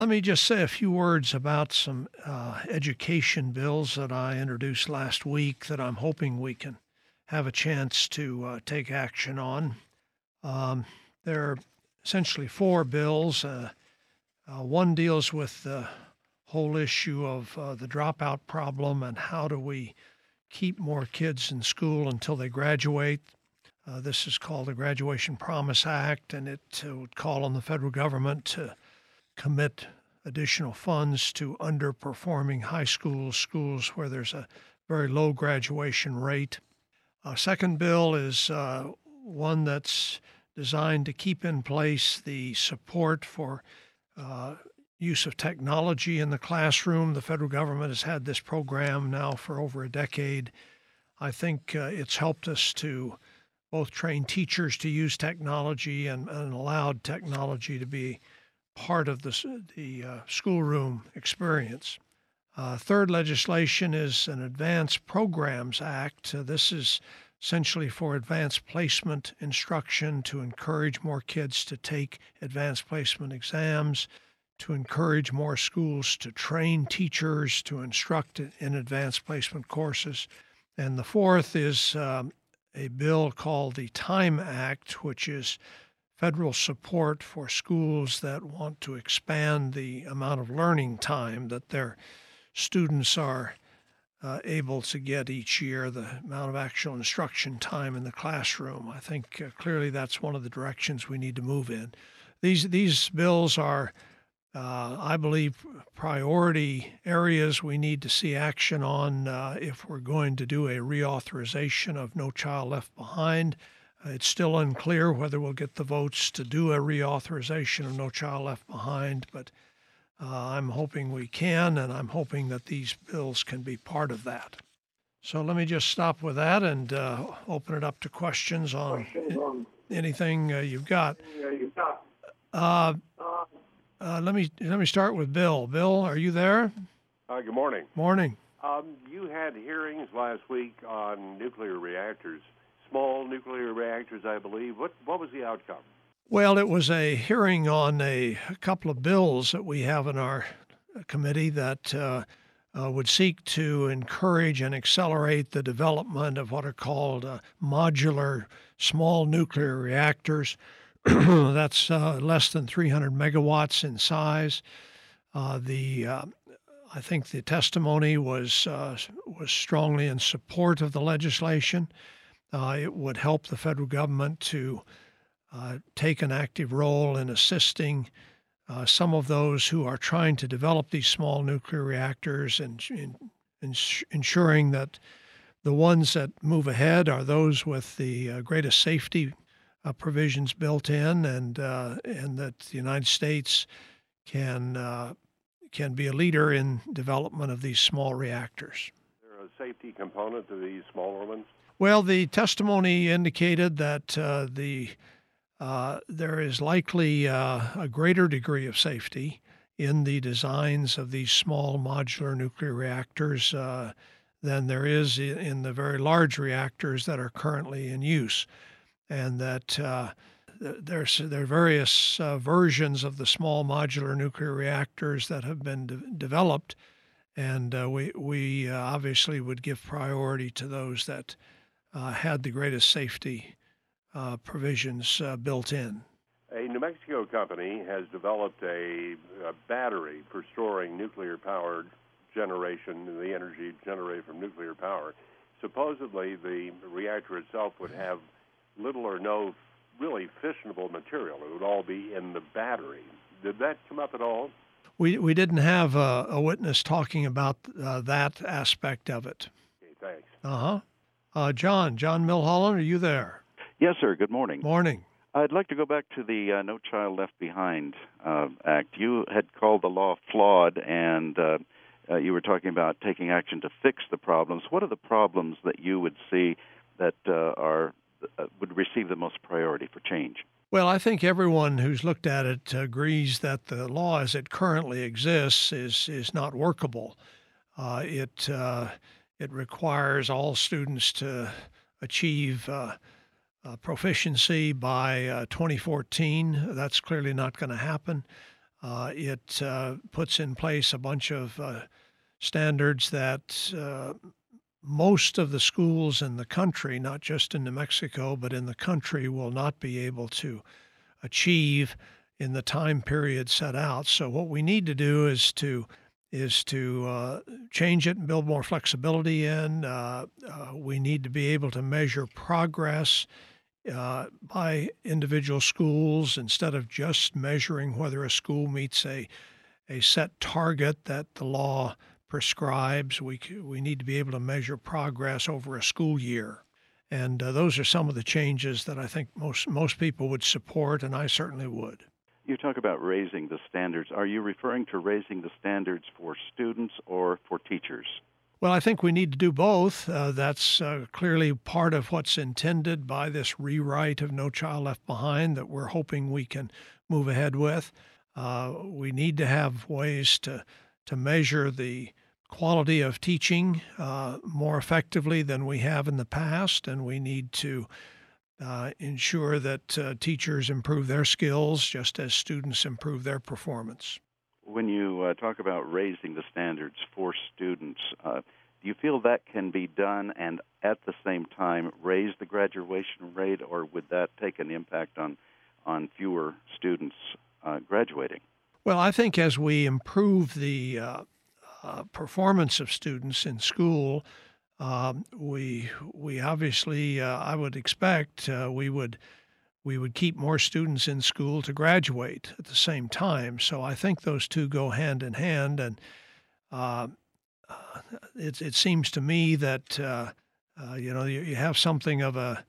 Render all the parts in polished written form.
Let me just say a few words about some education bills that I introduced last week that I'm hoping we can have a chance to take action on. Um, there are essentially four bills. One deals with the whole issue of the dropout problem and how do we keep more kids in school until they graduate. This is called the Graduation Promise Act, and it would call on the federal government to commit additional funds to underperforming high schools, schools where there's a very low graduation rate. Second bill is one that's designed to keep in place the support for use of technology in the classroom. The federal government has had this program now for over a decade. I think it's helped us to both train teachers to use technology and allowed technology to be part of the schoolroom experience. Third legislation is an Advanced Programs Act. This is essentially for advanced placement instruction to encourage more kids to take advanced placement exams, to encourage more schools to train teachers to instruct in advanced placement courses. And the fourth is a bill called the Time Act, which is federal support for schools that want to expand the amount of learning time that their students are able to get each year, the amount of actual instruction time in the classroom. I think clearly that's one of the directions we need to move in. These bills are, I believe, priority areas we need to see action on if we're going to do a reauthorization of No Child Left Behind. It's still unclear whether we'll get the votes to do a reauthorization of No Child Left Behind, but I'm hoping we can, and I'm hoping that these bills can be part of that. So let me just stop with that and open it up to questions on anything you've got. Let me start with Bill. Bill, are you there? Good morning. Morning. You had hearings last week on nuclear reactors, small nuclear reactors, I believe. What was the outcome? Well, it was a hearing on a couple of bills that we have in our committee that would seek to encourage and accelerate the development of what are called modular small nuclear reactors. That's less than 300 megawatts in size. I think the testimony was strongly in support of the legislation. It would help the federal government to take an active role in assisting some of those who are trying to develop these small nuclear reactors and ensuring that the ones that move ahead are those with the greatest safety provisions built in, and that the United States can be a leader in development of these small reactors. Is there a safety component to these smaller ones? Well, the testimony indicated that there is likely a greater degree of safety in the designs of these small modular nuclear reactors than there is in the very large reactors that are currently in use. And that there are various versions of the small modular nuclear reactors that have been developed, and we obviously would give priority to those that had the greatest safety provisions built in. A New Mexico company has developed a battery for storing nuclear powered generation, the energy generated from nuclear power. Supposedly, the reactor itself would have little or no really fissionable material. It would all be in the battery. Did that come up at all? We didn't have a witness talking about that aspect of it. Okay, thanks. John Milholland, are you there? Yes, sir. Good morning. Morning. I'd like to go back to the No Child Left Behind Act. You had called the law flawed, and you were talking about taking action to fix the problems. What are the problems that you would see that would receive the most priority for change? Well, I think everyone who's looked at it agrees that the law as it currently exists is not workable. It requires all students to achieve proficiency by 2014. That's clearly not going to happen. It puts in place a bunch of standards that most of the schools in the country, not just in New Mexico, but in the country, will not be able to achieve in the time period set out. So what we need to do is to change it and build more flexibility in. We need to be able to measure progress by individual schools instead of just measuring whether a school meets a set target that the law prescribes. We need to be able to measure progress over a school year. And those are some of the changes that I think most people would support, and I certainly would. You talk about raising the standards. Are you referring to raising the standards for students or for teachers? Well, I think we need to do both. That's clearly part of what's intended by this rewrite of No Child Left Behind that we're hoping we can move ahead with. We need to have ways to measure the quality of teaching more effectively than we have in the past, and we need to ensure that teachers improve their skills just as students improve their performance. When you talk about raising the standards for students, do you feel that can be done and at the same time raise the graduation rate, or would that take an impact on fewer students graduating? Well, I think as we improve the performance of students in school, we obviously, I would expect we would keep more students in school to graduate at the same time. So I think those two go hand in hand, and it seems to me that you have something of a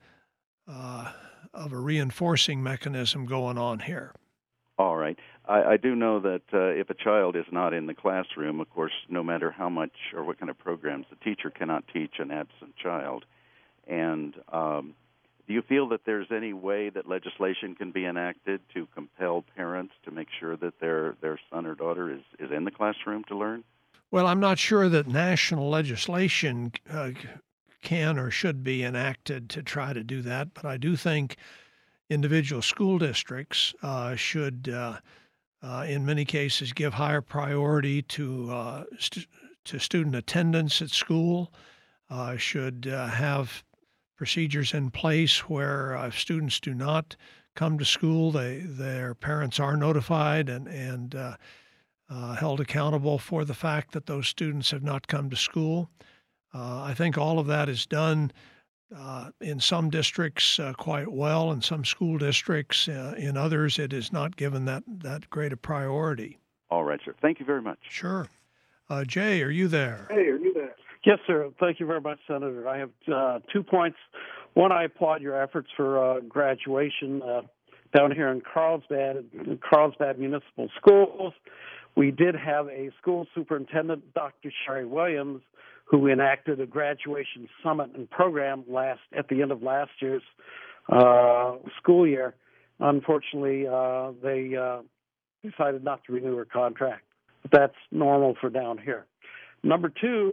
reinforcing mechanism going on here. All right. I do know that if a child is not in the classroom, of course, no matter how much or what kind of programs, the teacher cannot teach an absent child. And do you feel that there's any way that legislation can be enacted to compel parents to make sure that their son or daughter is in the classroom to learn? Well, I'm not sure that national legislation can or should be enacted to try to do that, but I do think individual school districts should, in many cases, give higher priority to student attendance at school, should have procedures in place where if students do not come to school, their parents are notified and held accountable for the fact that those students have not come to school. I think all of that is done in some districts quite well, in some school districts. In others, it is not given that great a priority. All right, sir. Thank you very much. Sure. Jay, are you there? Hey, are you there? Yes, sir. Thank you very much, Senator. I have 2 points. One, I applaud your efforts for graduation down here in Carlsbad Municipal Schools. We did have a school superintendent, Dr. Sherry Williams, who enacted a graduation summit and program at the end of last year's school year. Unfortunately, they decided not to renew her contract. But that's normal for down here. Number 2,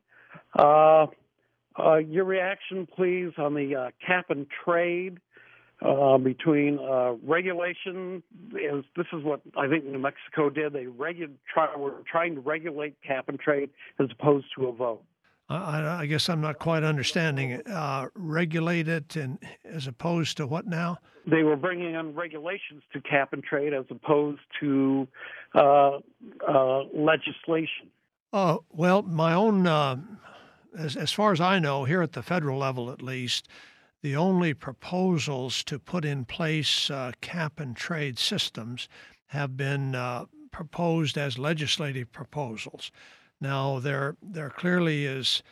your reaction, please, on the cap and trade between regulation. This is what I think New Mexico did. They were trying to regulate cap and trade as opposed to a vote. I guess I'm not quite understanding it. Regulate it as opposed to what now? They were bringing in regulations to cap and trade as opposed to legislation. Well, my own, as far as I know, here at the federal level at least, the only proposals to put in place cap and trade systems have been proposed as legislative proposals. Now, there clearly is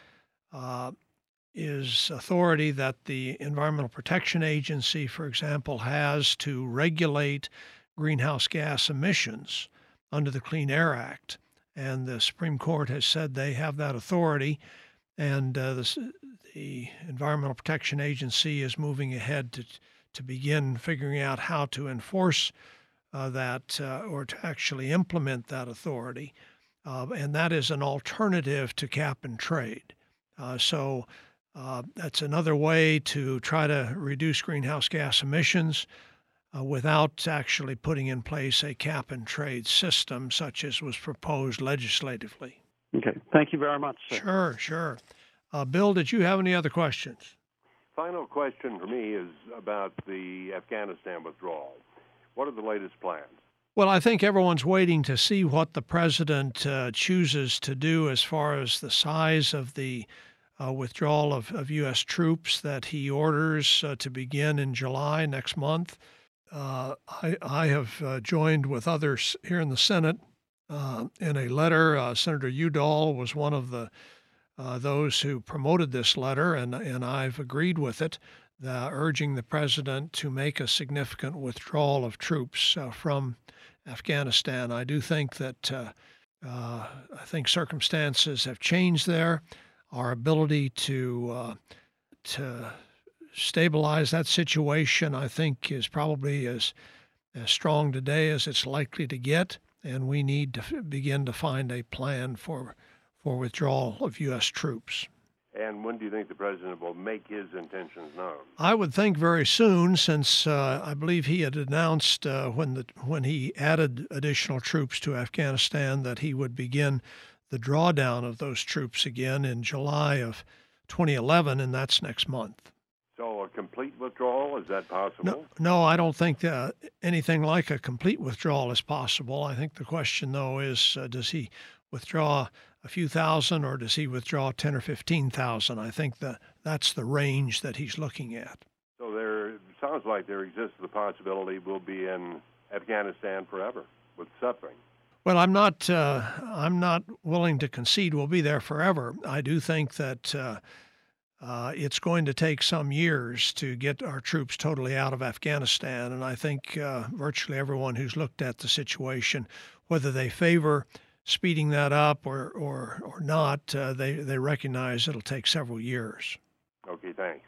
authority that the Environmental Protection Agency, for example, has to regulate greenhouse gas emissions under the Clean Air Act. And the Supreme Court has said they have that authority, and the Environmental Protection Agency is moving ahead to begin figuring out how to enforce that or to actually implement that authority. And that is an alternative to cap and trade. So that's another way to try to reduce greenhouse gas emissions. without actually putting in place a cap and trade system such as was proposed legislatively. Okay. Thank you very much, sir. Sure. Bill, did you have any other questions? Final question for me is about the Afghanistan withdrawal. What are the latest plans? Well, I think everyone's waiting to see what the president chooses to do as far as the size of the withdrawal of U.S. troops that he orders to begin in July next month. I have joined with others here in the Senate in a letter. Senator Udall was one of those who promoted this letter, and I've agreed with it, urging the president to make a significant withdrawal of troops from Afghanistan. I do think that I think circumstances have changed there. Our ability to stabilize that situation, I think, is probably as strong today as it's likely to get, and we need to begin to find a plan for withdrawal of U.S. troops. And when do you think the president will make his intentions known? I would think very soon, since I believe he had announced when he added additional troops to Afghanistan that he would begin the drawdown of those troops again in July of 2011, and that's next month. So a complete withdrawal, is that possible? No, I don't think anything like a complete withdrawal is possible. I think the question, though, is does he withdraw a few thousand or does he withdraw 10 or 15,000? I think that's the range that he's looking at. So there sounds like there exists the possibility we'll be in Afghanistan forever with suffering. Well, I'm not willing to concede we'll be there forever. I do think that it's going to take some years to get our troops totally out of Afghanistan, and I think virtually everyone who's looked at the situation, whether they favor speeding that up or not, they recognize it'll take several years. Okay, thanks.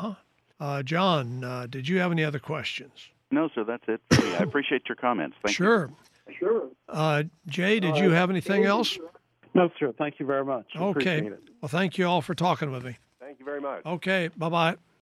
John, did you have any other questions? No, sir, that's it for me. I appreciate your comments. Thank you. Sure. Jay, did you have anything else? No, sir. Thank you very much. Okay. Appreciate it. Well, thank you all for talking with me. Thank you very much. Okay, bye-bye.